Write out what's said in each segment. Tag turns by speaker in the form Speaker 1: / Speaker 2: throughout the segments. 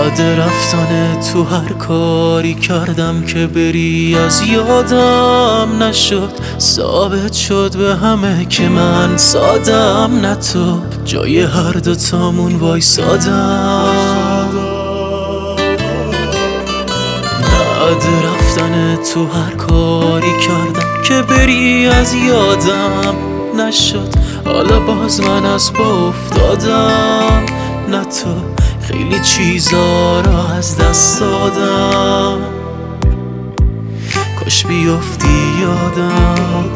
Speaker 1: بعد رفتن تو هر کاری کردم که بری از یادم نشد. ثابت شد به همه که من سادم، نه تو جای هر دوتامون وایسادم. بعد رفتن تو هر کاری کردم که بری از یادم نشد. حالا باز من از پا افتادم، نه تو خیلی چیزا رو از دست دادم. کاش بیفتی یادم.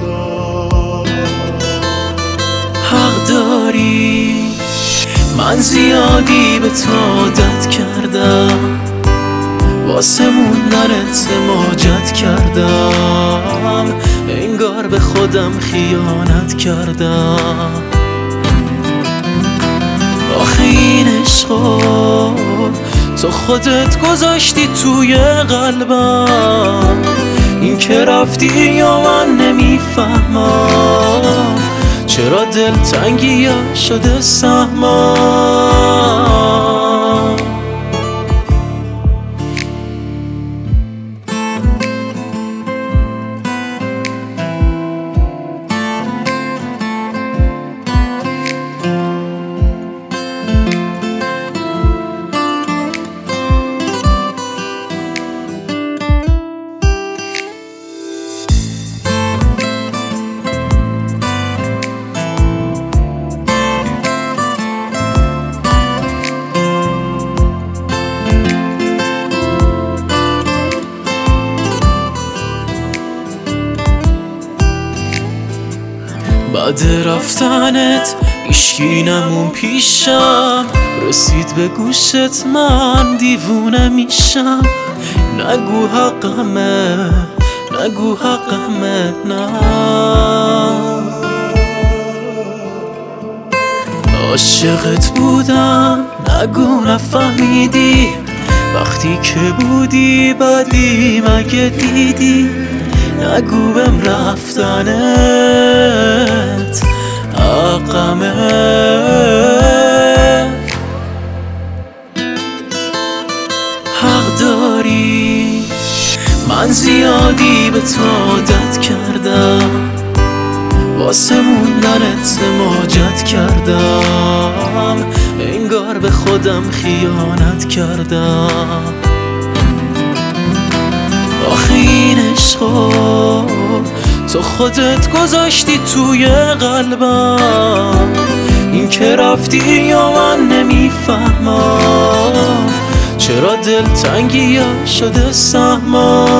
Speaker 1: حق داری، من زیادی به تو عادت کردم، واسه موندنت ماجت کردم. انگار به خودم خیانت کردم. آخه این عشقو تو خودت گذاشتی توی قلبم. این که رفتی یا من نمیفهمم، چرا دلتنگی ها شده سهمم. بعد رفتنت هیچکی نمون پیشم، رسید به گوشت من دیوونه میشم. نگو حقمه، نگو حقمه، نه. عاشقت بودم، نگو نفهمیدی. وقتی که بودی بدی مگه دیدی؟ نگو بهم رفتنت حقمه. حق داری، من زیادی به تو عادت کردم، واسه موندنت ماجت کردم. انگار به خودم خیانت کردم. آخه این عشقو تو خودت گذاشتی توی قلبم. این که رفتی یا من نمیفهمم، چرا دلتنگی ها شده سهمم.